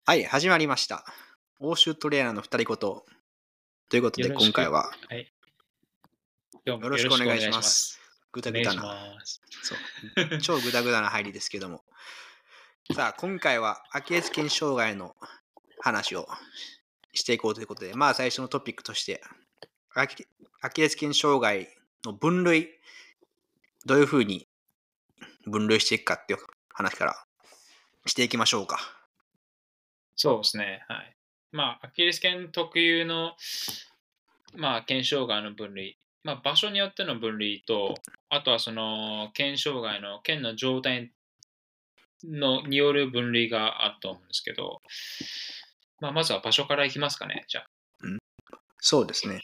はい、始まりました。欧州トレーナーの二人ごと。ということで、 よろしく、 今回ははい。どうもよろしくお願いよろしくお願します。 いします。 ぐお願いしだぐだな、 ます。 そう、超ぐだぐだな入りですけども。さあ、今回はアキレス腱障害の話をしていこうということで、まあ最初のトピックとして、アキレス腱障害の分類、どういうふうに分類していくかっていう話からしていきましょうか。 そうですね。はい。アキレス腱特有の、腱障害の分類。場所によっての分類と、あとはその、腱障害の腱の状態による分類があると思うんですけど、まずは場所からいきますかね。じゃあ。 そうですね。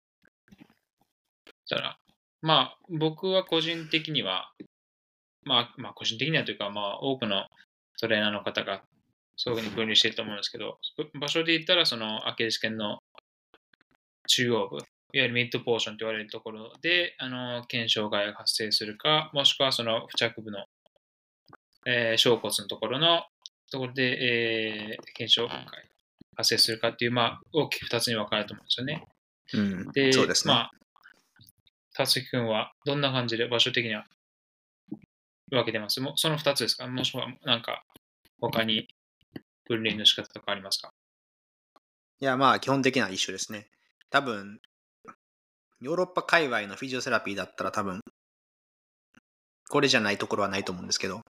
そしたら、僕は個人的には、個人的にはというか、多くのトレーナーの方がそういうふうに分類していると思うんですけど、場所で言ったら、そのアキレス腱の中央部、いわゆるミッドポーションと言われるところで、腱障害が発生するか、もしくはその付着部の、小骨のところで、腱障害が発生するかっていう、大きく2つに分かれると思うんですよね。 そうで、 ですね。 達樹君はどんな感じで場所的には分けてます？その2つですか？もしくはなんか他に分類の仕方とかありますか？ いや、まあ基本的には一緒ですね。多分、ヨーロッパ界隈のフィジオセラピーだったら多分、これじゃないところはないと思うんですけど。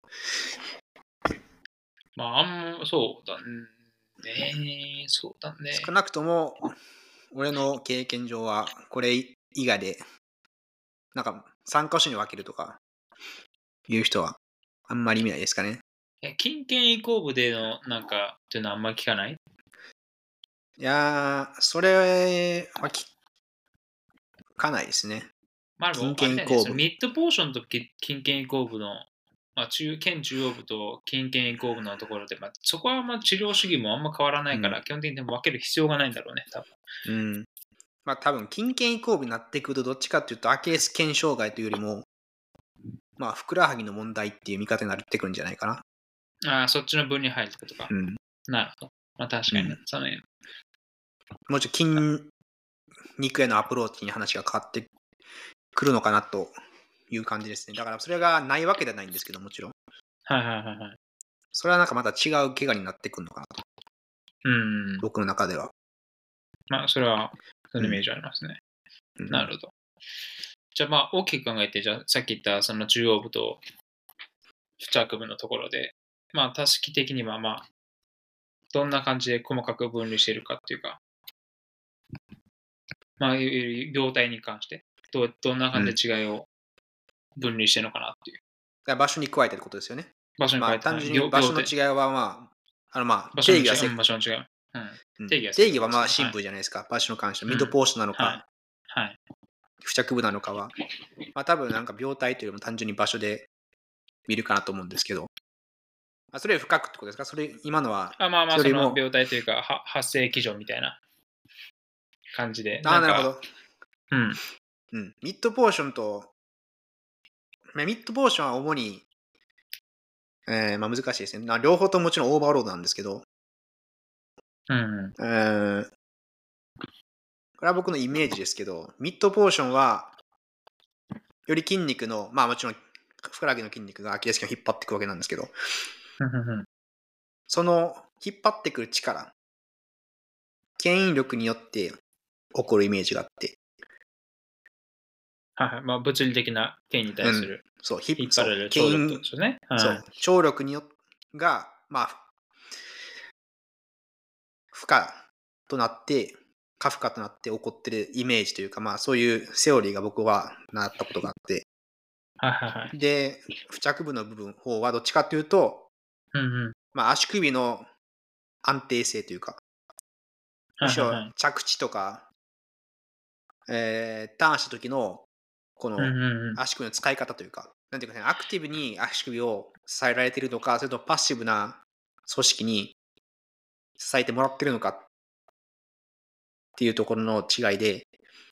そうだね。そうだね。 少なくとも、俺の経験上は、これ以外で、なんか3箇所に分けるとか、いう人は、あんまり見ないですかね。 筋腱移行部でのなんかっていうのはあんまり聞かない？ いやー、それは聞かないですね。 で筋もあれだよね、 腱移行部。 そのミッドポーションと筋腱移行部の、腱中央部と筋腱移行部のところで、そこは治療主義もあんま変わらないから、基本的にでも分ける必要がないんだろうね、多分。 うん。まあ多分、筋腱移行部になってくると、どっちかっていうと、アキレス腱障害というよりも、まあ、ふくらはぎの問題っていう見方になってくるんじゃないかな。 そっちの分に入るってことか。なるほど。確かにね。そのもうちょっと筋肉へのアプローチに話が変わってくるのかなという感じですね。だからそれがないわけではないんですけど、もちろん。 はい。 それはなんかまた違う怪我になってくるのかなと。僕の中では。 それは、そのイメージありますね。なるほど。じゃあ大きく考えて、じゃあさっき言ったその中央部と付着部のところで、多式的にはどんな感じで細かく分類しているかっていうか、病態に関して、どんな感じで違いを分類してるのかなっていう。 だから場所に加えてることですよね。 場所に加えて、 単純に場所の違いは場所の違い、 定義は場所の違い。定義は定義は正確ですけど、 シンプルじゃないですか。場所に関してはミッドポーションなのか、付着部なのかは。多分なんか病態というよりも単純に場所で見るかなと思うんですけど。それより深くってことですか？それ、今のは、それよりも。 その病態というか、発生基準みたいな感じで。 なるほど。ミッドポーションは主に、難しいですね。両方ともちろんオーバーロードなんですけど、これは僕のイメージですけど、ミッドポーションは、より筋肉の、もちろん、ふくらはぎの筋肉がアキレス腱を引っ張っていくわけなんですけど、その引っ張ってくる力、牽引力によって起こるイメージがあって、 物理的な腱に対する引っ張られる牽引ですよね。 張力によが、負荷となって、過負荷となって起こってるイメージというか、そういうセオリーが僕は習ったことがあって、で、付着部の方はどっちかというと、足首の安定性というか、むしろ着地とか、ターンした時のこの足首の使い方というか、なんていうかね、アクティブに足首を支えられているのか、それともパッシブな組織に支えてもらってるのかっていうところの違いで、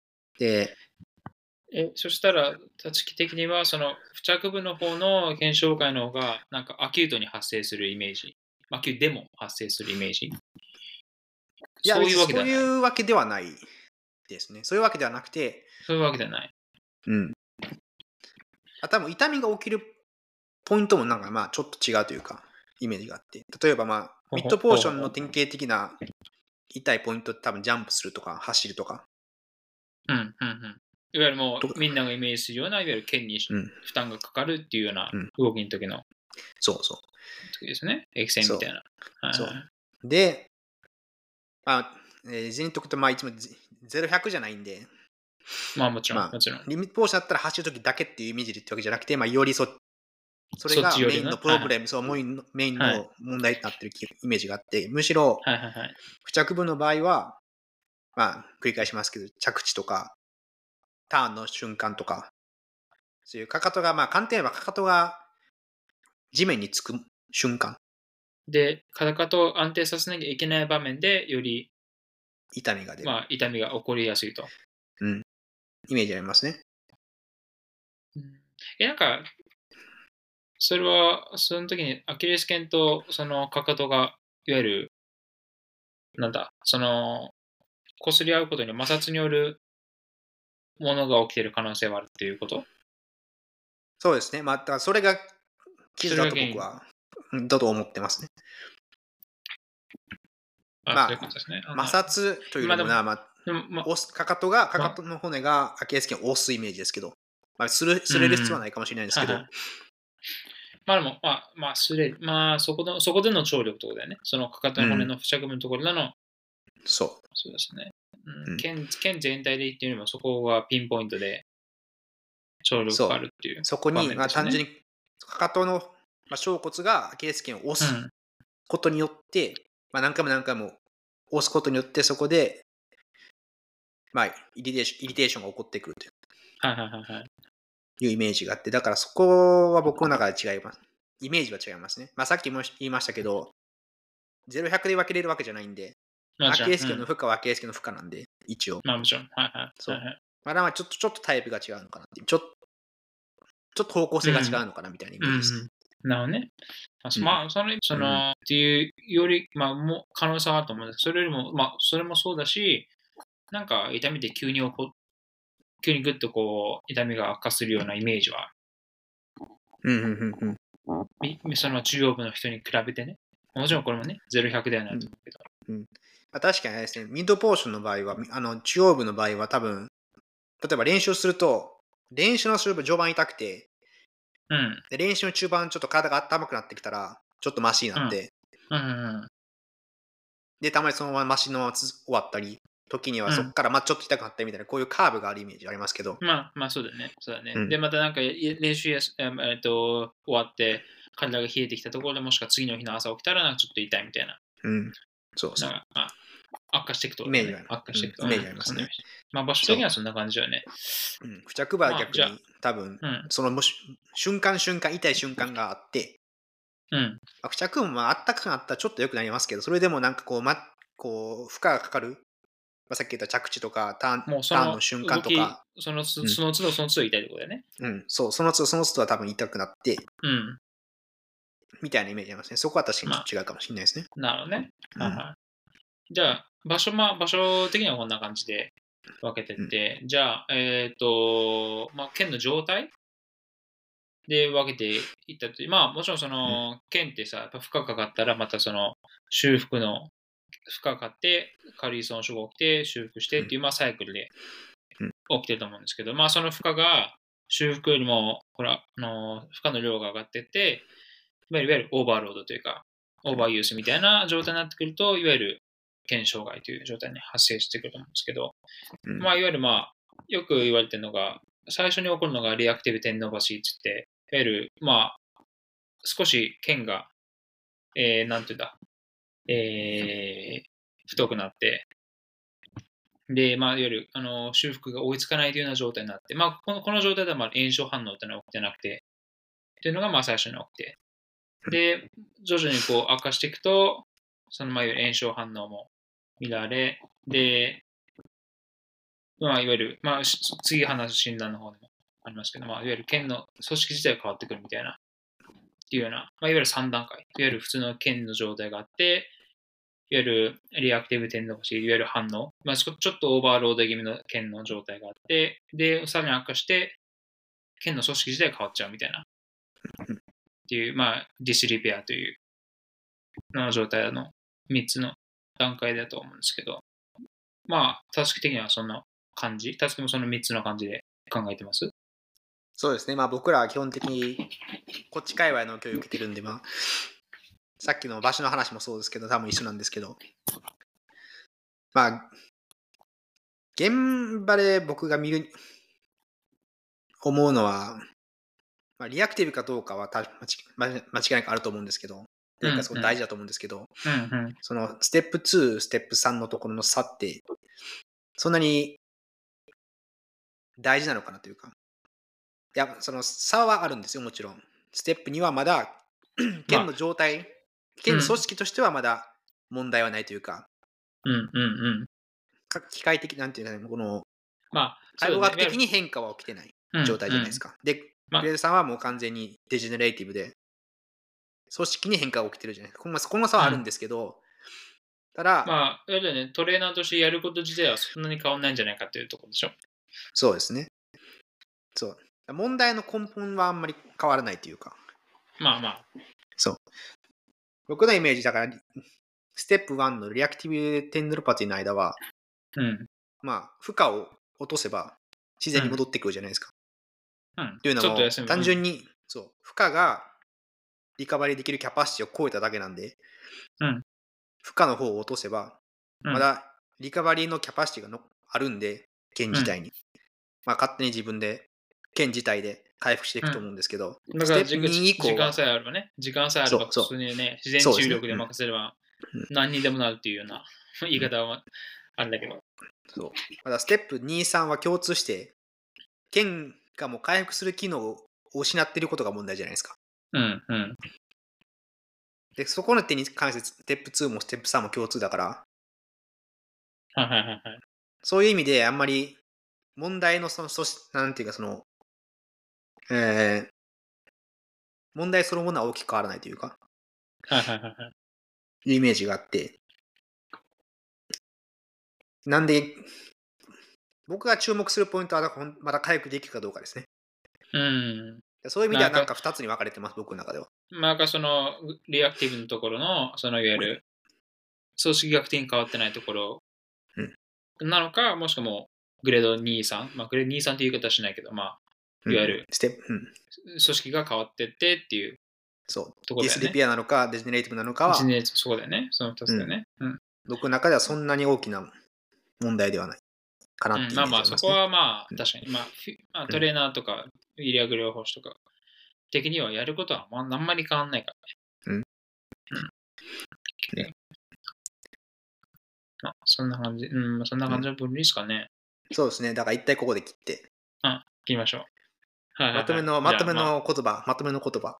そしたら、立木的には、その付着部の方の腱鞘回の方が、なんかアキュートに発生するイメージまあ、急でも発生するイメージ。 いや、 そういうわけではない。 そういうわけではないですね。そういうわけではなくて、 そういうわけではない。 うん。多分痛みが起きるポイントもなんかまあちょっと違うというか、イメージがあって。例えばまあ、ミッドポーションの典型的な痛いポイントって多分ジャンプするとか走るとか。 いわゆるもうみんながイメージするような、いわゆる腱に負担がかかるっていうような動きの時の、 そうそう。 時ですね。エクセンみたいな。 そう。で、まあ、ジェニットってまあいつも0-100じゃないんで、 まあもちろん、もちろん。 リミットポーションだったら走るときだけっていうイメージで言ってわけじゃなくて、まあ、よりそれがメインのプロブレム、そう、メインの問題になってるイメージがあって、むしろ、付着部の場合は、まあ、繰り返しますけど、着地とか、ターンの瞬間とか、そういうかかとが、まあ、簡単に言えばかかとが地面につく瞬間。 で、かかとを安定させなきゃいけない場面で、より痛みが出る。 まあ、痛みが起こりやすいと。 うん。イメージありますね。 なんか、それは、その時にアキレス腱とそのかかとが、いわゆる、なんだ、その、擦り合うことに摩擦によるものが起きている可能性はあるっていうこと？ そうですね。また、それが傷だと僕は、だと思ってますね。 まあ、そういうことですね。 摩擦というよりもな、かかとの骨がアキレス腱を押すイメージですけど、まあ、擦れる必要はないかもしれないですけど。 まあでも、まあ、擦れる。まあ、そこでの張力ってことだよね。そのかかとの骨の付着部のところでの。そうですね。腱全体で言ってみれば、そこがピンポイントで張力があるっていう。 そこに、まあ、単純にかかとの、小骨がアキレス腱を押すことによって、まあ、何回も何回も押すことによって、そこで、まあ、イリテーションが起こってくるというイメージがあって、だからそこは僕の中で違います。イメージは違いますね。まあ、さっきも言いましたけど、0-100で分けれるわけじゃないんで、アキレス腱の負荷はアキレス腱の負荷なんで、一応。 まあもちろん。 そう。まだちょっとタイプが違うのかなっていう。ちょっと方向性が違うのかなみたいなイメージですね。 なるほどね。まあ、っていうより、まあ、もう可能性はあると思うんですけど、それよりも、まあ、それもそうだし、なんか痛みで急にグッとこう、痛みが悪化するようなイメージは、その中央部の人に比べてね。もちろんこれもね、0-100ではないと思うけど。 確かにですね、ミッドポーションの場合は、中央部の場合は多分、例えば練習すると、練習のする序盤痛くて、で練習の中盤ちょっと体が温まくなってきたら、ちょっとマシになって、で、たまにそのままマシのまま終わったり、時にはそこからちょっと痛くなったりみたいな、こういうカーブがあるイメージありますけど。 まあ、そうだね。そうだね。で、またなんか練習終わって、体が冷えてきたところでもしくは次の日の朝起きたらなんかちょっと痛いみたいな。 そうそう。 悪化していくと、 イメージがありますね。 まあ場所的にはそんな感じだよね。 付着部は逆に多分、その痛い瞬間があって、付着部もあったかくなったらちょっと良くなりますけど、それでもなんかこう、負荷がかかる、さっき言った着地とかターンの瞬間とか、 その都度痛いってことだよね。 そう、その都度は多分痛くなって、みたいなイメージありますね。そこは確かにちょっと違うかもしれないですね。 なるほどね。じゃあ、場所的にはこんな感じで分けてって、じゃあ、腱の状態で分けていったと。まあ、もちろんその、腱ってさ、やっぱ負荷かかったら、またその、修復の負荷かかって、軽い損傷が起きて、修復してっていう、サイクルで起きてると思うんですけど、その負荷が修復よりも、負荷の量が上がってって、いわゆるオーバーロードというか、オーバーユースみたいな状態になってくると、いわゆる腱障害という状態に発生してくると思うんですけど、いわゆるよく言われてるのが、最初に起こるのがリアクティブテンノバシーって言って、いわゆる少し腱が、なんていうんだ、太くなって、で、いわゆる修復が追いつかないというような状態になって、この状態では炎症反応っていうのは起きてなくて、っていうのが最初に起きて、で、徐々にこう悪化していくと、そのいわゆる炎症反応も見られ、で、いわゆる、次話す診断の方でもありますけど、いわゆる腱の組織自体が変わってくるみたいなっていうような、いわゆる3段階。いわゆる普通の腱の状態があって、いわゆるリアクティブテンドロシー、いわゆる反応。ちょっとオーバーロード気味の腱の状態があって、で、さらに悪化して、腱の組織自体が変わっちゃうみたいな。っていう、ディスリペアというの状態の3つの段階だと思うんですけど、タスク的にはそんな感じ、タスクもその3つの感じで考えてます？ そうですね。僕らは基本的にこっち界隈の教育を受けてるんで、さっきの場所の話もそうですけど、多分一緒なんですけど、現場で僕が思うのは、リアクティブかどうかは間違いなくあると思うんですけど、というかそこ大事だと思うんですけど、そのステップ2、ステップ3のところの差って、そんなに大事なのかなというか、いや、その差はあるんですよ、もちろん。ステップ2はまだ、腱の状態、腱の組織としてはまだ問題はないというか、機械的、なんていうの、この、解剖学的に変化は起きてない状態じゃないですか。で、グレードさんはもう完全にデジェネレーティブで、組織に変化が起きてるじゃないですか。この差はあるんですけど、ただ、 トレーナーとしてやること自体はそんなに変わんないんじゃないかっていうところでしょ。 そうですね。そう。問題の根本はあんまり変わらないというか。そう。僕のイメージだから、ステップ1のリアクティブテンドロパティの間は、負荷を落とせば自然に戻ってくるじゃないですか。というのも、単純に、負荷がリカバリーできるキャパシティを超えただけなんで、負荷の方を落とせば、まだリカバリーのキャパシティがあるんで、腱自体に。勝手に自分で、腱自体で回復していくと思うんですけど、 だから時間さえあればね、時間さえあれば普通にね、自然治癒力で任せれば何にでもなるっていうような言い方はあるんだけど。 そう。まだステップ2、3は共通して、腱がもう回復する機能を失っていることが問題じゃないですか。で、そこの点に関してステップ2もステップ3も共通だから、そういう意味であんまり問題のなんていうか問題そのものは大きく変わらないというか、いうイメージがあって、なんで、僕が注目するポイントはまだ回復できるかどうかですね。そういう意味では2つに分かれてます、僕の中では。 そのリアクティブのところの、いわゆる組織学的に変わってないところなのか、もしくはもうグレード2、3、グレード2、3っていう言い方はしないけど、いわゆる組織が変わってってっていうところだよね。ディスリピアなのか、デジネレーティブなのかは、 そうだよね。その2つだよね。 僕の中ではそんなに大きな問題ではないかなっていう、 そこは確かに、トレーナーとか医療療法士とか的にはやることはあんまり変わんないからね。そんな感じ、そんな感じの分類ですかね。 そうですね。だから一体ここで切って。 切りましょう。 まとめの言葉。 まとめの言葉。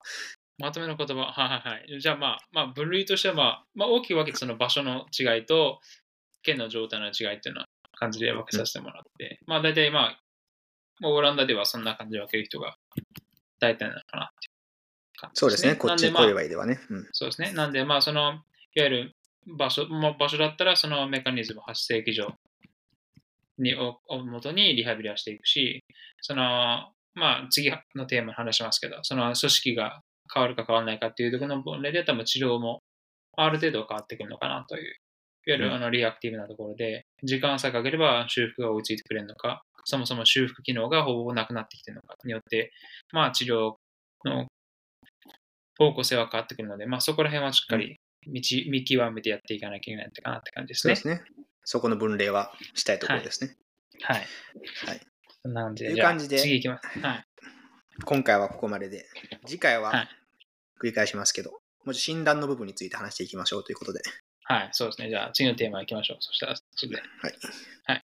じゃあ分類としては大きく分けてその場所の違いと腱の状態の違いっていうのは感じで分けさせてもらって、大体オランダではそんな感じで分ける人が大体なのかなっていう感じですね。 そうですね。こっち界隈ではね。 そうですね。なんでいわゆる場所だったらそのメカニズム、発生基準をもとにリハビリはしていくし、次のテーマに話しますけど、その組織が変わるか変わらないかっていうところの分類で多分治療もある程度変わってくるのかなという、いわゆるリアクティブなところで、時間さえかければ修復が追いついてくれるのか、そもそも修復機能がほぼなくなってきているのかによって、治療の方向性は変わってくるので、そこら辺はしっかり見極めてやっていかなきゃいけないかなって感じですね。 そうですね。そこの分類はしたいところですね。 はい。そんな感じで。 という感じで、 次行きます。 今回はここまでで、次回は繰り返しますけど、もう診断の部分について話していきましょうということで。 そうですね。じゃあ次のテーマ行きましょう。そしたら、それで。 はい。